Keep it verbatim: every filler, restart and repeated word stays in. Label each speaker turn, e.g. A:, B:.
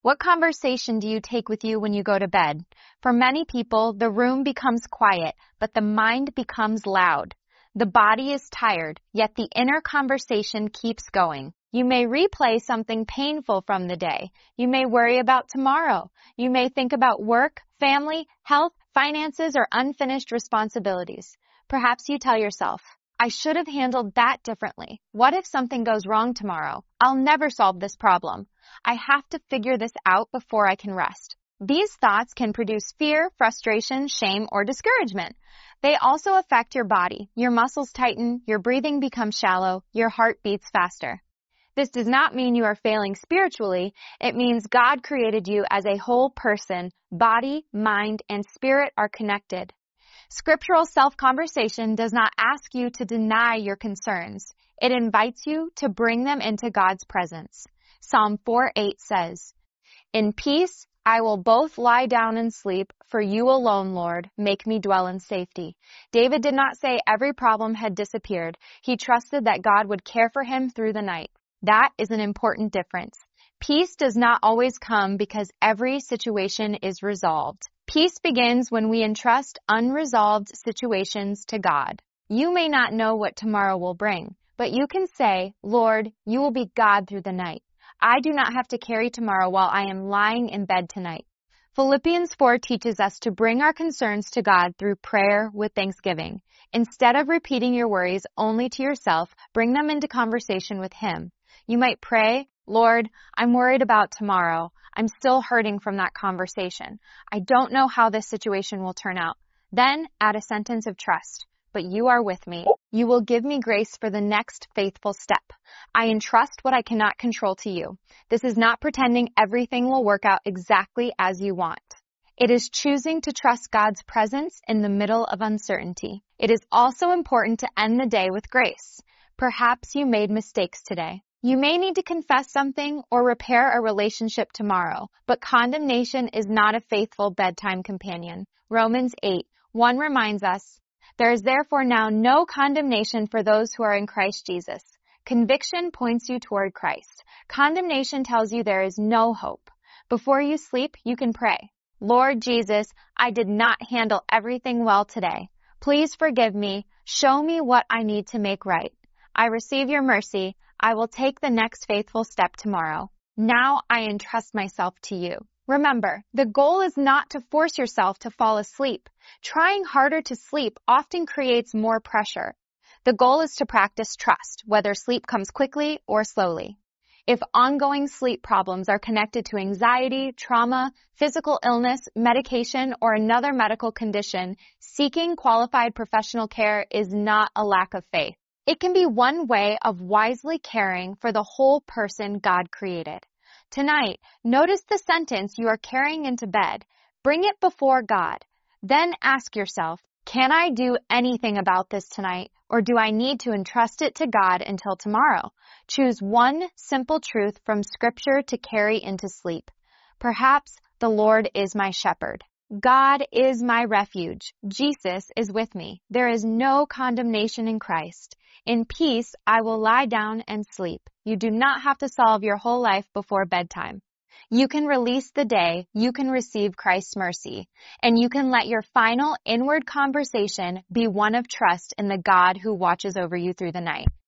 A: What conversation do you take with you when you go to bed? For many people, the room becomes quiet, but the mind becomes loud. The body is tired, yet the inner conversation keeps going. You may replay something painful from the day. You may worry about tomorrow. You may think about work, family, health, finances, or unfinished responsibilities. Perhaps you tell yourself, I should have handled that differently. What if something goes wrong tomorrow? I'll never solve this problem. I have to figure this out before I can rest. These thoughts can produce fear, frustration, shame, or discouragement. They also affect your body. Your muscles tighten, your breathing becomes shallow, your heart beats faster. This does not mean you are failing spiritually. It means God created you as a whole person. Body, mind, and spirit are connected. Scriptural self-conversation does not ask you to deny your concerns. It invites you to bring them into God's presence. Psalm four eight says, In peace I will both lie down and sleep, for you alone, Lord, make me dwell in safety. David did not say every problem had disappeared. He trusted that God would care for him through the night. That is an important difference. Peace does not always come because every situation is resolved. Peace begins when we entrust unresolved situations to God. You may not know what tomorrow will bring, but you can say, Lord, you will be God through the night. I do not have to carry tomorrow while I am lying in bed tonight. Philippians four teaches us to bring our concerns to God through prayer with thanksgiving. Instead of repeating your worries only to yourself, bring them into conversation with Him. You might pray, Lord, I'm worried about tomorrow. I'm still hurting from that conversation. I don't know how this situation will turn out. Then add a sentence of trust. But you are with me. You will give me grace for the next faithful step. I entrust what I cannot control to you. This is not pretending everything will work out exactly as you want. It is choosing to trust God's presence in the middle of uncertainty. It is also important to end the day with grace. Perhaps you made mistakes today. You may need to confess something or repair a relationship tomorrow, but condemnation is not a faithful bedtime companion. Romans eight one reminds us, There is therefore now no condemnation for those who are in Christ Jesus. Conviction points you toward Christ. Condemnation tells you there is no hope. Before you sleep, you can pray. Lord Jesus, I did not handle everything well today. Please forgive me. Show me what I need to make right. I receive your mercy. I will take the next faithful step tomorrow. Now I entrust myself to you. Remember, the goal is not to force yourself to fall asleep. Trying harder to sleep often creates more pressure. The goal is to practice trust, whether sleep comes quickly or slowly. If ongoing sleep problems are connected to anxiety, trauma, physical illness, medication, or another medical condition, seeking qualified professional care is not a lack of faith. It can be one way of wisely caring for the whole person God created. Tonight, notice the sentence you are carrying into bed. Bring it before God. Then ask yourself, can I do anything about this tonight, or do I need to entrust it to God until tomorrow? Choose one simple truth from Scripture to carry into sleep. Perhaps the Lord is my shepherd. God is my refuge. Jesus is with me. There is no condemnation in Christ. In peace, I will lie down and sleep. You do not have to solve your whole life before bedtime. You can release the day, you can receive Christ's mercy, and you can let your final inward conversation be one of trust in the God who watches over you through the night.